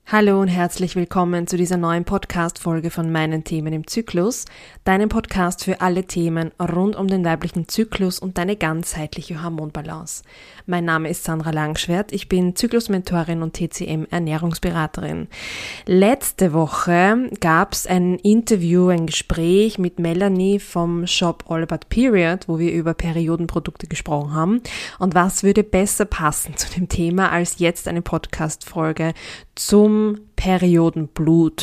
Hallo und herzlich willkommen zu dieser neuen Podcast-Folge von meinen Themen im Zyklus, deinem Podcast für alle Themen rund um den weiblichen Zyklus und deine ganzheitliche Hormonbalance. Mein Name ist Sandra Langschwert, ich bin Zyklusmentorin und TCM-Ernährungsberaterin. Letzte Woche gab es ein Interview, ein Gespräch mit Melanie vom Shop All About Period, wo wir über Periodenprodukte gesprochen haben. Und was würde besser passen zu dem Thema als jetzt eine Podcast-Folge zum Periodenblut,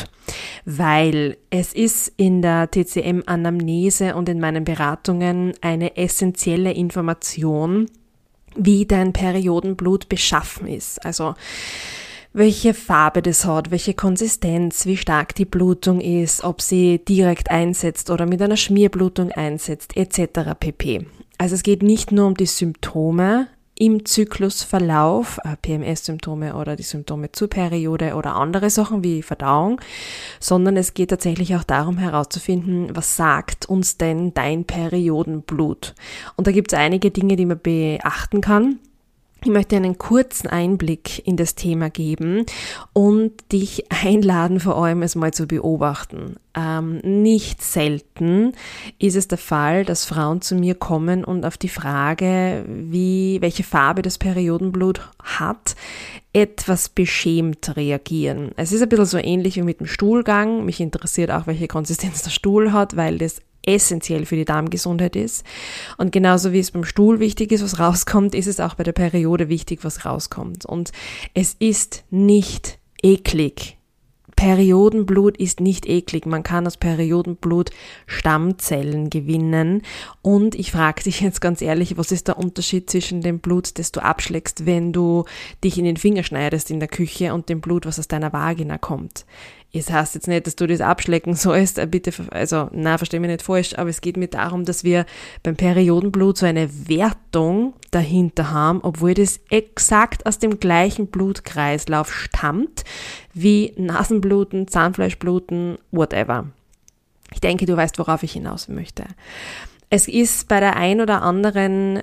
weil es ist in der TCM-Anamnese und in meinen Beratungen eine essentielle Information, wie dein Periodenblut beschaffen ist. Also welche Farbe das hat, welche Konsistenz, wie stark die Blutung ist, ob sie direkt einsetzt oder mit einer Schmierblutung einsetzt, etc. pp. Also es geht nicht nur um die Symptome im Zyklusverlauf, PMS-Symptome oder die Symptome zur Periode oder andere Sachen wie Verdauung, sondern es geht tatsächlich auch darum herauszufinden, was sagt uns denn dein Periodenblut? Und da gibt es einige Dinge, die man beachten kann. Ich möchte einen kurzen Einblick in das Thema geben und dich einladen, vor allem es mal zu beobachten. Nicht selten ist es der Fall, dass Frauen zu mir kommen und auf die Frage, welche Farbe das Periodenblut hat, etwas beschämt reagieren. Es ist ein bisschen so ähnlich wie mit dem Stuhlgang. Mich interessiert auch, welche Konsistenz der Stuhl hat, weil das essentiell für die Darmgesundheit ist. Und genauso wie es beim Stuhl wichtig ist, was rauskommt, ist es auch bei der Periode wichtig, was rauskommt. Und es ist nicht eklig. Periodenblut ist nicht eklig. Man kann aus Periodenblut Stammzellen gewinnen. Und ich frage dich jetzt ganz ehrlich, was ist der Unterschied zwischen dem Blut, das du abschlägst, wenn du dich in den Finger schneidest in der Küche, und dem Blut, was aus deiner Vagina kommt? Es heißt jetzt nicht, dass du das abschlecken sollst, bitte, versteh mich nicht falsch, aber es geht mir darum, dass wir beim Periodenblut so eine Wertung dahinter haben, obwohl das exakt aus dem gleichen Blutkreislauf stammt, wie Nasenbluten, Zahnfleischbluten, whatever. Ich denke, du weißt, worauf ich hinaus möchte. Es ist bei dem ein oder anderen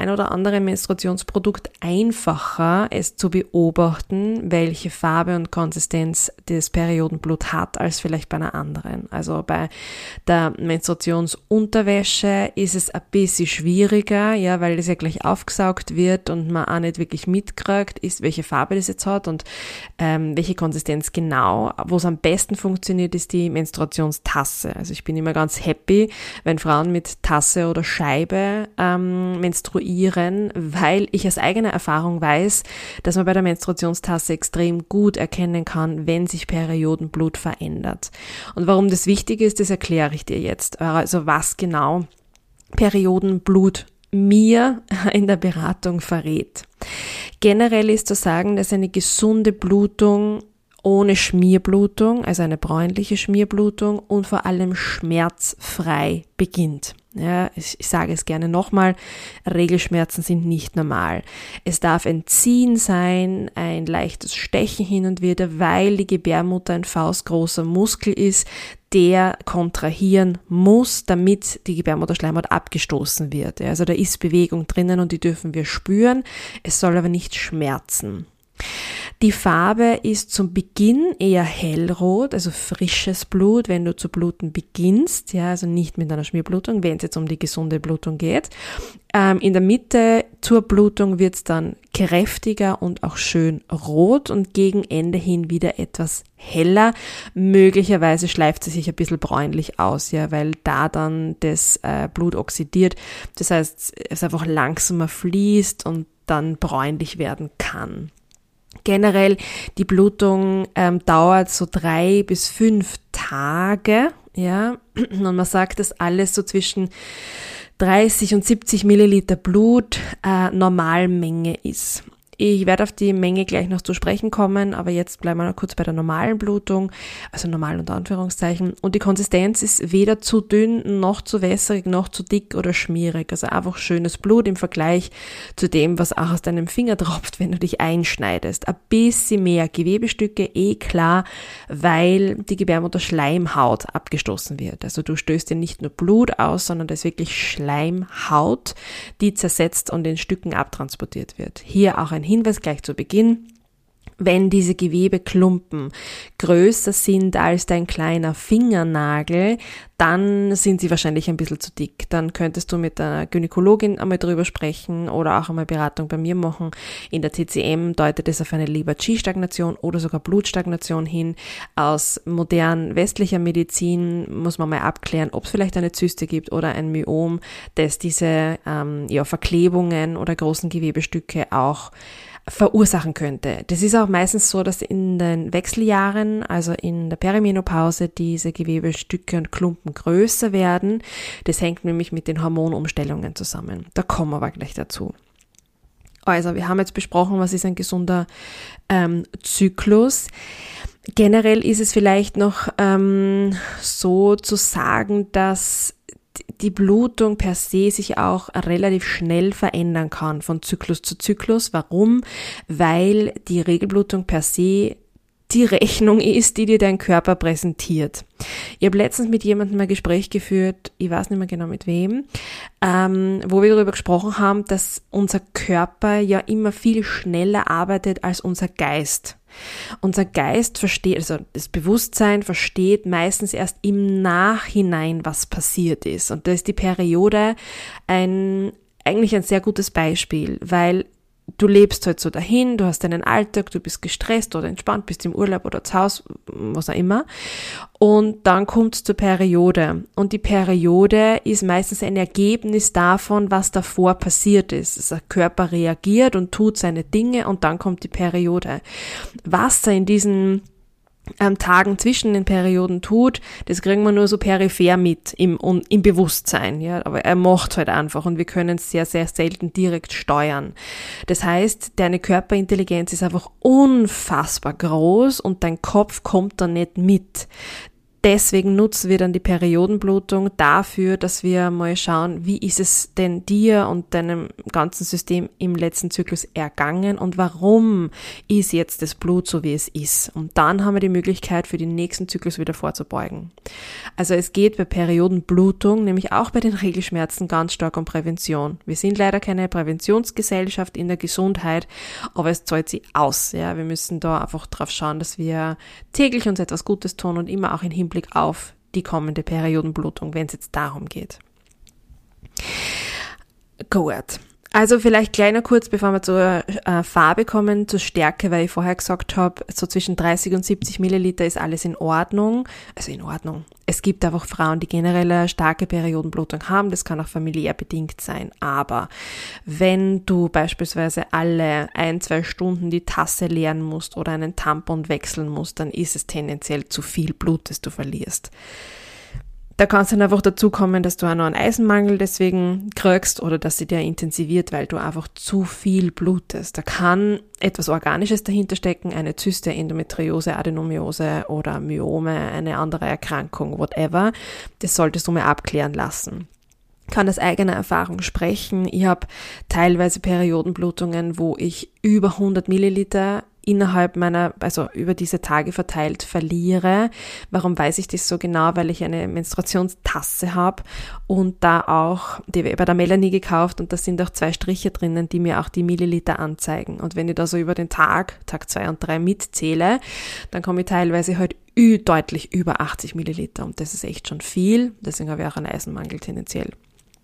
Menstruationsprodukt einfacher, es zu beobachten, welche Farbe und Konsistenz das Periodenblut hat, als vielleicht bei einer anderen. Also bei der Menstruationsunterwäsche ist es ein bisschen schwieriger, ja, weil das ja gleich aufgesaugt wird und man auch nicht wirklich mitkriegt, welche Farbe das jetzt hat und welche Konsistenz genau. Wo es am besten funktioniert, ist die Menstruationstasse. Also ich bin immer ganz happy, wenn Frauen mit Tasse oder Scheibe menstruieren, weil ich aus eigener Erfahrung weiß, dass man bei der Menstruationstasse extrem gut erkennen kann, wenn sich Periodenblut verändert. Und warum das wichtig ist, das erkläre ich dir jetzt. Also was genau Periodenblut mir in der Beratung verrät. Generell ist zu sagen, dass eine gesunde Blutung ohne Schmierblutung, also eine bräunliche Schmierblutung, und vor allem schmerzfrei beginnt. Ja, ich sage es gerne nochmal, Regelschmerzen sind nicht normal. Es darf ein Ziehen sein, ein leichtes Stechen hin und wieder, weil die Gebärmutter ein faustgroßer Muskel ist, der kontrahieren muss, damit die Gebärmutterschleimhaut abgestoßen wird. Ja, also da ist Bewegung drinnen und die dürfen wir spüren. Es soll aber nicht schmerzen. Die Farbe ist zum Beginn eher hellrot, also frisches Blut, wenn du zu bluten beginnst, ja, also nicht mit einer Schmierblutung, wenn es jetzt um die gesunde Blutung geht. In der Mitte zur Blutung wird es dann kräftiger und auch schön rot und gegen Ende hin wieder etwas heller. Möglicherweise schleift sie sich ein bisschen bräunlich aus, ja, weil da dann das Blut oxidiert. Das heißt, es einfach langsamer fließt und dann bräunlich werden kann. Generell, die Blutung dauert so 3 bis 5 Tage, ja, und man sagt, dass alles so zwischen 30 und 70 Milliliter Blut Normalmenge ist. Ich werde auf die Menge gleich noch zu sprechen kommen, aber jetzt bleiben wir noch kurz bei der normalen Blutung, also normal unter Anführungszeichen. Und die Konsistenz ist weder zu dünn, noch zu wässrig, noch zu dick oder schmierig. Also einfach schönes Blut im Vergleich zu dem, was auch aus deinem Finger tropft, wenn du dich einschneidest. Ein bisschen mehr Gewebestücke, klar, weil die Gebärmutterschleimhaut abgestoßen wird. Also du stößt dir nicht nur Blut aus, sondern da ist wirklich Schleimhaut, die zersetzt und in Stücken abtransportiert wird. Hier auch ein Hinweis gleich zu Beginn. Wenn diese Gewebeklumpen größer sind als dein kleiner Fingernagel, dann sind sie wahrscheinlich ein bisschen zu dick. Dann könntest du mit einer Gynäkologin einmal drüber sprechen oder auch einmal Beratung bei mir machen. In der TCM deutet es auf eine Leber-Qi-Stagnation oder sogar Blutstagnation hin. Aus modern westlicher Medizin muss man mal abklären, ob es vielleicht eine Zyste gibt oder ein Myom, das diese Verklebungen oder großen Gewebestücke auch verursachen könnte. Das ist auch meistens so, dass in den Wechseljahren, also in der Perimenopause, diese Gewebestücke und Klumpen größer werden. Das hängt nämlich mit den Hormonumstellungen zusammen. Da kommen wir aber gleich dazu. Also, wir haben jetzt besprochen, was ist ein gesunder Zyklus. Generell ist es vielleicht noch so zu sagen, dass die Blutung per se sich auch relativ schnell verändern kann von Zyklus zu Zyklus. Warum? Weil die Regelblutung per se die Rechnung ist, die dir dein Körper präsentiert. Ich habe letztens mit jemandem ein Gespräch geführt, ich weiß nicht mehr genau mit wem, wo wir darüber gesprochen haben, dass unser Körper ja immer viel schneller arbeitet als unser Geist. Unser Geist versteht, also das Bewusstsein versteht meistens erst im Nachhinein, was passiert ist. Und da ist die Periode eigentlich ein sehr gutes Beispiel, weil du lebst halt so dahin, du hast deinen Alltag, du bist gestresst oder entspannt, bist im Urlaub oder zu Hause, was auch immer. Und dann kommt es zur Periode. Und die Periode ist meistens ein Ergebnis davon, was davor passiert ist. Also der Körper reagiert und tut seine Dinge und dann kommt die Periode. Was er in diesen Tagen zwischen den Perioden tut, das kriegen wir nur so peripher mit im Bewusstsein, ja, aber er macht halt einfach und wir können es sehr, sehr selten direkt steuern. Das heißt, deine Körperintelligenz ist einfach unfassbar groß und dein Kopf kommt da nicht mit. Deswegen nutzen wir dann die Periodenblutung dafür, dass wir mal schauen, wie ist es denn dir und deinem ganzen System im letzten Zyklus ergangen und warum ist jetzt das Blut so, wie es ist. Und dann haben wir die Möglichkeit, für den nächsten Zyklus wieder vorzubeugen. Also es geht bei Periodenblutung, nämlich auch bei den Regelschmerzen, ganz stark um Prävention. Wir sind leider keine Präventionsgesellschaft in der Gesundheit, aber es zahlt sich aus. Ja, wir müssen da einfach drauf schauen, dass wir täglich uns etwas Gutes tun und immer auch in Hinblick auf die kommende Periodenblutung, wenn es jetzt darum geht. Gut. Also vielleicht gleich noch kurz, bevor wir zur Farbe kommen, zur Stärke, weil ich vorher gesagt habe, so zwischen 30 und 70 Milliliter ist alles in Ordnung. Also in Ordnung. Es gibt einfach Frauen, die generell eine starke Periodenblutung haben. Das kann auch familiär bedingt sein. Aber wenn du beispielsweise alle 1-2 Stunden die Tasse leeren musst oder einen Tampon wechseln musst, dann ist es tendenziell zu viel Blut, das du verlierst. Da kann es dann einfach dazu kommen, dass du auch noch einen Eisenmangel deswegen kriegst oder dass sie dir intensiviert, weil du einfach zu viel blutest. Da kann etwas Organisches dahinter stecken, eine Zyste, Endometriose, Adenomiose oder Myome, eine andere Erkrankung, whatever. Das solltest du mal abklären lassen. Ich kann aus eigener Erfahrung sprechen. Ich habe teilweise Periodenblutungen, wo ich über 100 Milliliter innerhalb also über diese Tage verteilt verliere. Warum weiß ich das so genau? Weil ich eine Menstruationstasse habe und da auch, die habe ich bei der Melanie gekauft und da sind auch 2 Striche drinnen, die mir auch die Milliliter anzeigen. Und wenn ich da so über den Tag 2 und 3 mitzähle, dann komme ich teilweise halt deutlich über 80 Milliliter und das ist echt schon viel. Deswegen habe ich auch einen Eisenmangel tendenziell.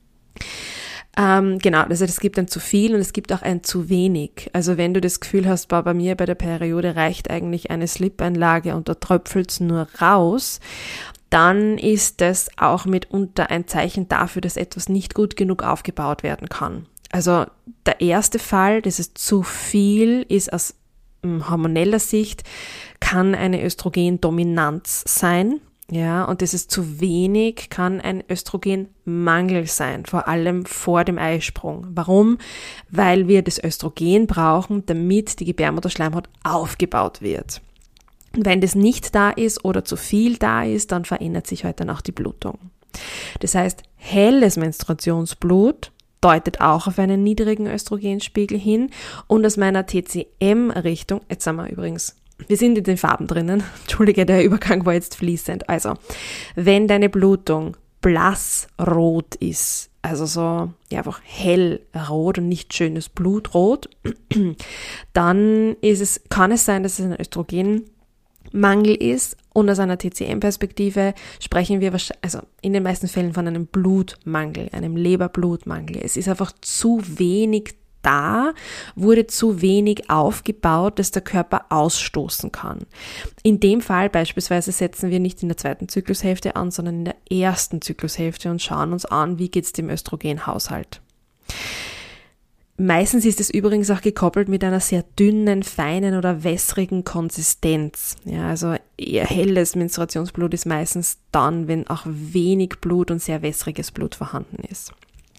Genau, also es gibt ein zu viel und es gibt auch ein zu wenig. Also wenn du das Gefühl hast, bei mir bei der Periode reicht eigentlich eine Slip-Einlage und da tröpfelt's nur raus, dann ist das auch mitunter ein Zeichen dafür, dass etwas nicht gut genug aufgebaut werden kann. Also der erste Fall, das ist zu viel, ist aus hormoneller Sicht, kann eine Östrogendominanz sein. Ja, und das ist zu wenig, kann ein Östrogenmangel sein, vor allem vor dem Eisprung. Warum? Weil wir das Östrogen brauchen, damit die Gebärmutterschleimhaut aufgebaut wird. Und wenn das nicht da ist oder zu viel da ist, dann verändert sich halt dann auch die Blutung. Das heißt, helles Menstruationsblut deutet auch auf einen niedrigen Östrogenspiegel hin und aus meiner TCM-Richtung, jetzt sind wir übrigens, wir sind in den Farben drinnen. Entschuldige, der Übergang war jetzt fließend. Also, wenn deine Blutung blassrot ist, also so einfach hellrot und nicht schönes Blutrot, dann kann es sein, dass es ein Östrogenmangel ist. Und aus einer TCM-Perspektive sprechen wir also in den meisten Fällen von einem Blutmangel, einem Leberblutmangel. Es ist einfach zu wenig da, wurde zu wenig aufgebaut, dass der Körper ausstoßen kann. In dem Fall beispielsweise setzen wir nicht in der zweiten Zyklushälfte an, sondern in der ersten Zyklushälfte und schauen uns an, wie geht es dem Östrogenhaushalt. Meistens ist es übrigens auch gekoppelt mit einer sehr dünnen, feinen oder wässrigen Konsistenz. Ja, also eher helles Menstruationsblut ist meistens dann, wenn auch wenig Blut und sehr wässriges Blut vorhanden ist.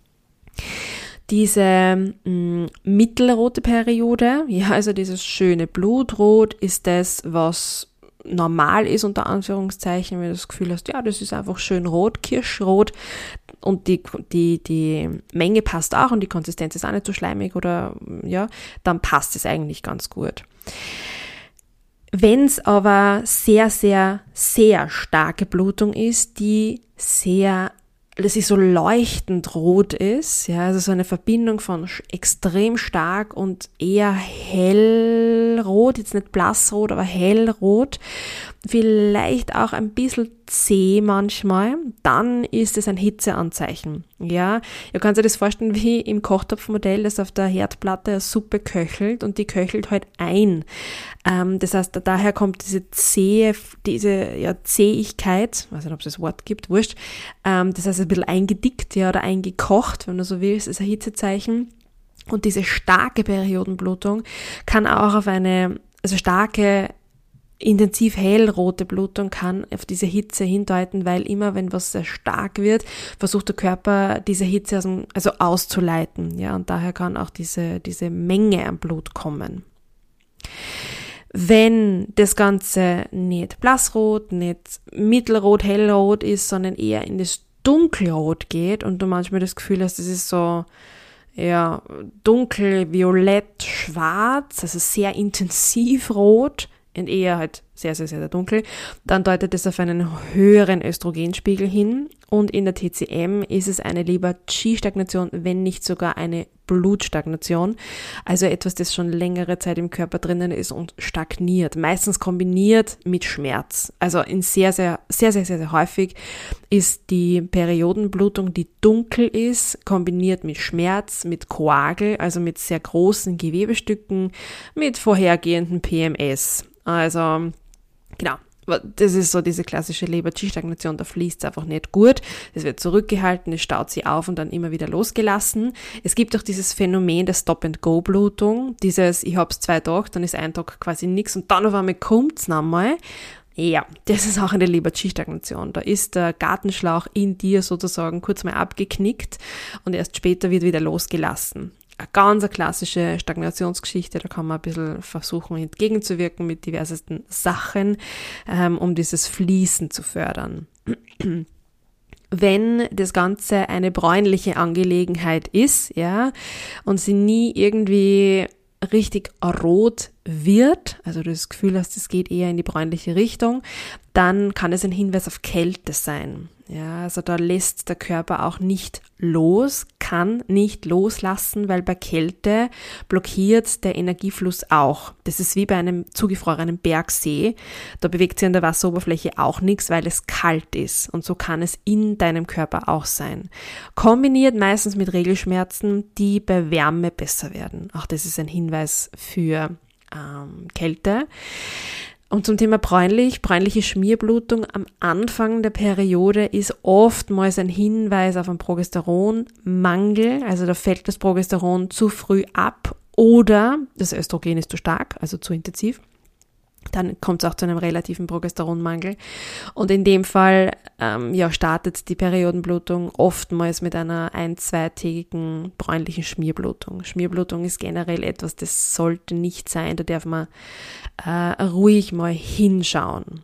Diese mittelrote Periode, ja, also dieses schöne Blutrot, ist das, was normal ist, unter Anführungszeichen, wenn du das Gefühl hast, ja, das ist einfach schön rot, kirschrot, und die Menge passt auch und die Konsistenz ist auch nicht so schleimig oder ja, dann passt es eigentlich ganz gut. Wenn es aber sehr, sehr, sehr starke Blutung ist, dass sie so leuchtend rot ist, ja, also so eine Verbindung von extrem stark und eher hellrot, jetzt nicht blassrot, aber hellrot, vielleicht auch ein bisschen zäh manchmal, dann ist es ein Hitzeanzeichen, ja. Ihr könnt euch das vorstellen wie im Kochtopfmodell, das auf der Herdplatte eine Suppe köchelt und die köchelt halt ein. Das heißt, daher kommt diese Zähigkeit, weiß nicht, ob es das Wort gibt, wurscht. Das heißt, ein bisschen eingedickt, ja, oder eingekocht, wenn du so willst, ist ein Hitzezeichen. Und diese starke Periodenblutung kann auch auf starke, intensiv hellrote Blutung kann auf diese Hitze hindeuten, weil immer, wenn was sehr stark wird, versucht der Körper diese Hitze auszuleiten, ja, und daher kann auch diese Menge an Blut kommen. Wenn das Ganze nicht blassrot, nicht mittelrot, hellrot ist, sondern eher in das Dunkelrot geht und du manchmal das Gefühl hast, das ist so, ja, dunkel, violett, schwarz, also sehr intensiv rot und eher halt sehr, sehr, sehr dunkel, dann deutet es auf einen höheren Östrogenspiegel hin und in der TCM ist es eine Leber-Qi-Stagnation, wenn nicht sogar eine Blutstagnation, also etwas, das schon längere Zeit im Körper drinnen ist und stagniert, meistens kombiniert mit Schmerz. Also in sehr, sehr, sehr, sehr, sehr, sehr häufig ist die Periodenblutung, die dunkel ist, kombiniert mit Schmerz, mit Koagel, also mit sehr großen Gewebestücken, mit vorhergehendem PMS. Also genau, das ist so diese klassische Leber-Qi-Stagnation, da fließt es einfach nicht gut, es wird zurückgehalten, es staut sich auf und dann immer wieder losgelassen. Es gibt auch dieses Phänomen der Stop-and-Go-Blutung, dieses, ich hab's 2 Tage, dann ist ein Tag quasi nichts und dann auf einmal kommt's nochmal. Ja, das ist auch eine Leber-Qi-Stagnation. Da ist der Gartenschlauch in dir sozusagen kurz mal abgeknickt und erst später wird wieder losgelassen. Eine ganz klassische Stagnationsgeschichte, da kann man ein bisschen versuchen entgegenzuwirken mit diversesten Sachen, um dieses Fließen zu fördern. Wenn das Ganze eine bräunliche Angelegenheit ist, ja, und sie nie irgendwie richtig rot wird, also du das Gefühl hast, es geht eher in die bräunliche Richtung, dann kann es ein Hinweis auf Kälte sein. Ja, also da lässt der Körper auch nicht los, kann nicht loslassen, weil bei Kälte blockiert der Energiefluss auch. Das ist wie bei einem zugefrorenen Bergsee. Da bewegt sich an der Wasseroberfläche auch nichts, weil es kalt ist. Und so kann es in deinem Körper auch sein. Kombiniert meistens mit Regelschmerzen, die bei Wärme besser werden. Auch das ist ein Hinweis für Kälte. Und zum Thema bräunliche Schmierblutung am Anfang der Periode ist oftmals ein Hinweis auf einen Progesteronmangel, also da fällt das Progesteron zu früh ab oder das Östrogen ist zu stark, also zu intensiv. Dann kommt es auch zu einem relativen Progesteronmangel. Und in dem Fall startet die Periodenblutung oftmals mit einer 1-2-tägigen bräunlichen Schmierblutung. Schmierblutung ist generell etwas, das sollte nicht sein. Da darf man ruhig mal hinschauen.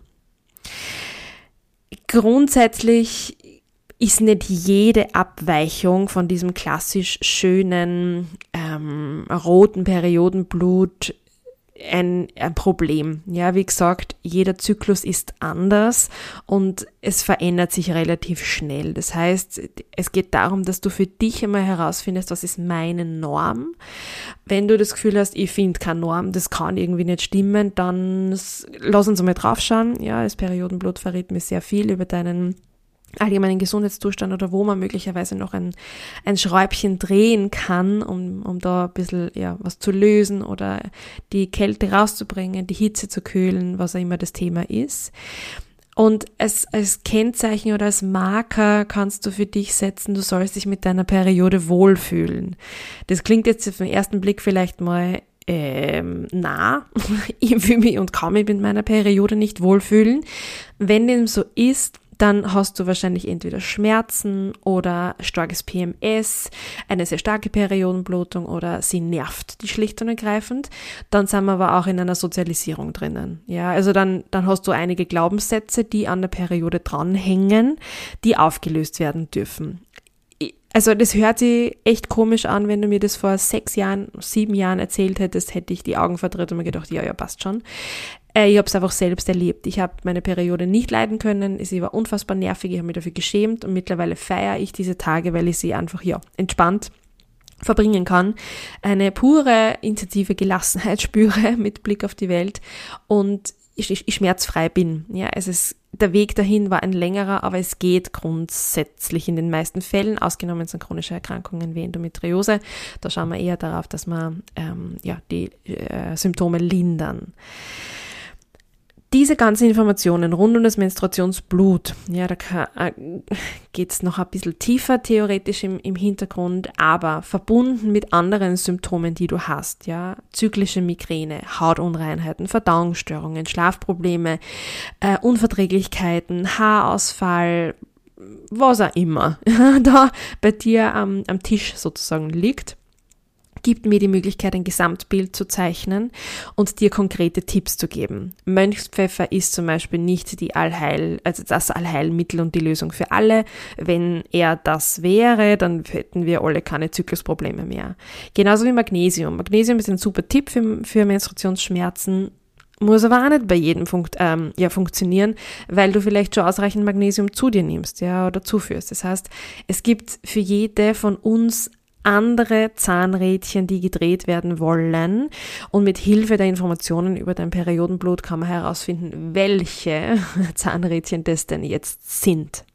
Grundsätzlich ist nicht jede Abweichung von diesem klassisch schönen roten Periodenblut ein Problem. Ja, wie gesagt, jeder Zyklus ist anders und es verändert sich relativ schnell. Das heißt, es geht darum, dass du für dich einmal herausfindest, was ist meine Norm. Wenn du das Gefühl hast, ich finde keine Norm, das kann irgendwie nicht stimmen, dann lass uns mal draufschauen. Ja, das Periodenblut verrät mir sehr viel über deinen allgemeinen Gesundheitszustand oder wo man möglicherweise noch ein Schräubchen drehen kann, um da ein bisschen was zu lösen oder die Kälte rauszubringen, die Hitze zu kühlen, was auch immer das Thema ist. Und als Kennzeichen oder als Marker kannst du für dich setzen, du sollst dich mit deiner Periode wohlfühlen. Das klingt jetzt auf den ersten Blick vielleicht mal ich fühle mich und kann mich mit meiner Periode nicht wohlfühlen. Wenn dem so ist, dann hast du wahrscheinlich entweder Schmerzen oder starkes PMS, eine sehr starke Periodenblutung oder sie nervt dich schlicht und ergreifend. Dann sind wir aber auch in einer Sozialisierung drinnen. Ja, also dann hast du einige Glaubenssätze, die an der Periode dranhängen, die aufgelöst werden dürfen. Also das hört sich echt komisch an, wenn du mir das vor 6 Jahren, 7 Jahren erzählt hättest, hätte ich die Augen verdreht und mir gedacht, ja, passt schon. Ich habe es einfach selbst erlebt. Ich habe meine Periode nicht leiden können. Sie war unfassbar nervig. Ich habe mich dafür geschämt und mittlerweile feiere ich diese Tage, weil ich sie einfach entspannt verbringen kann. Eine pure, intensive Gelassenheit spüre mit Blick auf die Welt und ich schmerzfrei bin. Ja, der Weg dahin war ein längerer, aber es geht grundsätzlich in den meisten Fällen, ausgenommen sind chronische Erkrankungen wie Endometriose. Da schauen wir eher darauf, dass wir die Symptome lindern. Diese ganzen Informationen rund um das Menstruationsblut, ja, da geht's noch ein bisschen tiefer theoretisch im Hintergrund, aber verbunden mit anderen Symptomen, die du hast, ja, zyklische Migräne, Hautunreinheiten, Verdauungsstörungen, Schlafprobleme, Unverträglichkeiten, Haarausfall, was auch immer da bei dir am Tisch sozusagen liegt, gibt mir die Möglichkeit, ein Gesamtbild zu zeichnen und dir konkrete Tipps zu geben. Mönchspfeffer ist zum Beispiel nicht das Allheilmittel und die Lösung für alle. Wenn er das wäre, dann hätten wir alle keine Zyklusprobleme mehr. Genauso wie Magnesium. Magnesium ist ein super Tipp für Menstruationsschmerzen. Muss aber auch nicht bei jedem funktionieren, weil du vielleicht schon ausreichend Magnesium zu dir nimmst, ja, oder zuführst. Das heißt, es gibt für jede von uns andere Zahnrädchen, die gedreht werden wollen, und mit Hilfe der Informationen über dein Periodenblut kann man herausfinden, welche Zahnrädchen das denn jetzt sind.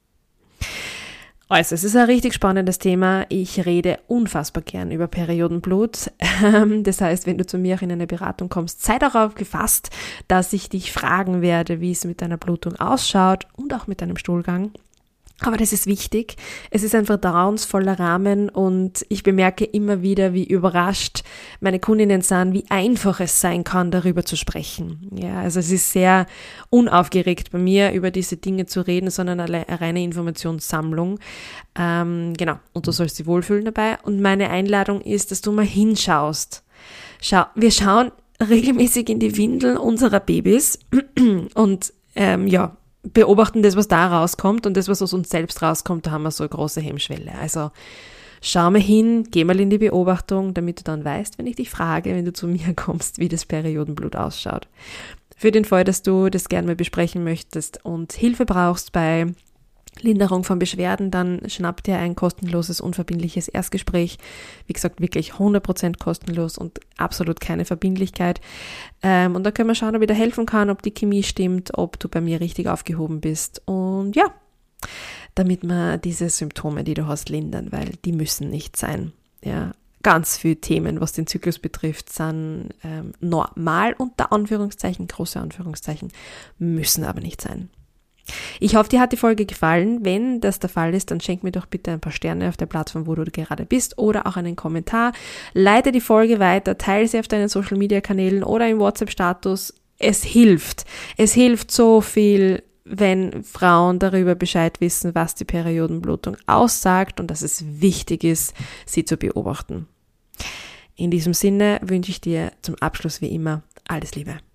Also, es ist ein richtig spannendes Thema. Ich rede unfassbar gern über Periodenblut. Das heißt, wenn du zu mir auch in eine Beratung kommst, sei darauf gefasst, dass ich dich fragen werde, wie es mit deiner Blutung ausschaut und auch mit deinem Stuhlgang. Aber das ist wichtig. Es ist ein vertrauensvoller Rahmen und ich bemerke immer wieder, wie überrascht meine Kundinnen sind, wie einfach es sein kann, darüber zu sprechen. Ja, also es ist sehr unaufgeregt bei mir, über diese Dinge zu reden, sondern eine reine Informationssammlung. Genau. Und du sollst dich wohlfühlen dabei. Und meine Einladung ist, dass du mal hinschaust. Wir schauen regelmäßig in die Windeln unserer Babys und beobachten das, was da rauskommt, und das, was aus uns selbst rauskommt, da haben wir so eine große Hemmschwelle. Also schau mal hin, geh mal in die Beobachtung, damit du dann weißt, wenn ich dich frage, wenn du zu mir kommst, wie das Periodenblut ausschaut. Für den Fall, dass du das gerne mal besprechen möchtest und Hilfe brauchst bei Linderung von Beschwerden, dann schnapp dir ein kostenloses, unverbindliches Erstgespräch. Wie gesagt, wirklich 100% kostenlos und absolut keine Verbindlichkeit. Und da können wir schauen, ob ich da helfen kann, ob die Chemie stimmt, ob du bei mir richtig aufgehoben bist. Und ja, damit wir diese Symptome, die du hast, lindern, weil die müssen nicht sein. Ja, ganz viele Themen, was den Zyklus betrifft, sind normal, unter Anführungszeichen, große Anführungszeichen, müssen aber nicht sein. Ich hoffe, dir hat die Folge gefallen. Wenn das der Fall ist, dann schenk mir doch bitte ein paar Sterne auf der Plattform, wo du gerade bist, oder auch einen Kommentar. Leite die Folge weiter, teile sie auf deinen Social-Media-Kanälen oder im WhatsApp-Status. Es hilft. Es hilft so viel, wenn Frauen darüber Bescheid wissen, was die Periodenblutung aussagt und dass es wichtig ist, sie zu beobachten. In diesem Sinne wünsche ich dir zum Abschluss wie immer alles Liebe.